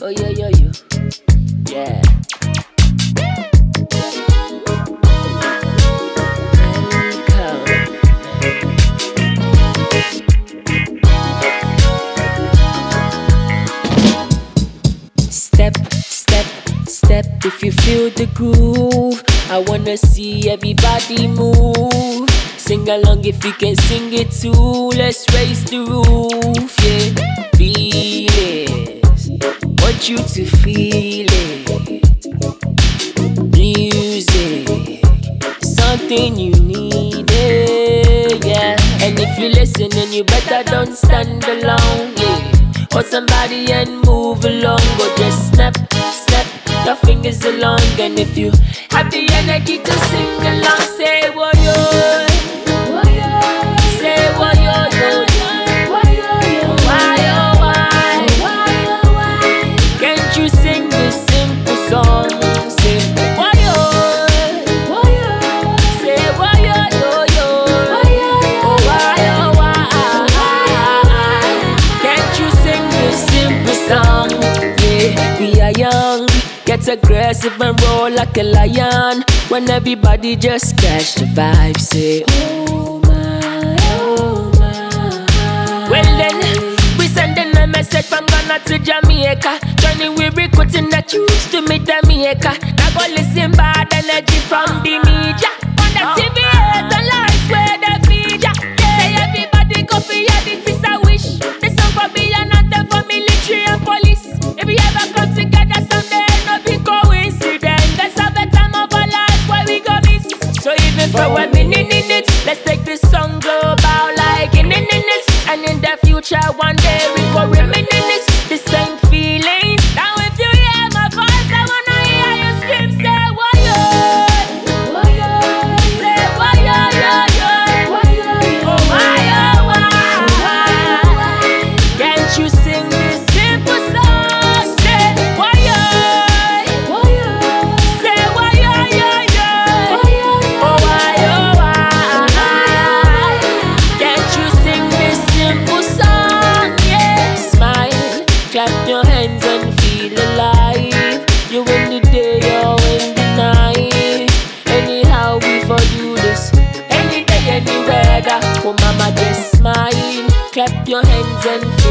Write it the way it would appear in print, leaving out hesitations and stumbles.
Oh yo yo yo, yeah. Step, step, step if you feel the groove. I wanna see everybody move. Sing along if you can sing it too. Let's raise the roof, yeah. Feel it, want you to feel it. Music, something you need, yeah. And if you listen, then you better don't stand alone, yeah. Hold somebody and move along, or just snap, snap your fingers along. And if you have the energy to sing along, say what yo, say what yo, why, can't you sing this simple song? Say what yo, say what yo, why, can't you sing this simple song? Yeah, we are young, get aggressive and roll like a lion. When everybody just catch the vibe, say oh my, oh my. Well then, we sending a message from Ghana to Jamaica. Joining we recruiting that you used to meet Jamaica. Now go listen bad energy from the media. On the TV, the lights where they feed ya. Say everybody go for ya, this is a wish. This song for me and not them for military and police. If we ever come together someday, no be coincidence. Let's have a time of our lives where we go miss. So even for a minute in it, let's take this song global like in it. And in the future one day we go reminisce the same feelings. Now if you hear my voice, I wanna hear you scream, say why yo, say why yo, oh why, can't you sing this simple song? Say why yo, say why yo, oh why, can't you sing this simple song? Yeah, smile, clap your hands and feel alive. You in the day or in the night. Anyhow we for you this, any day, any weather. Oh mama, just smile, clap your hands and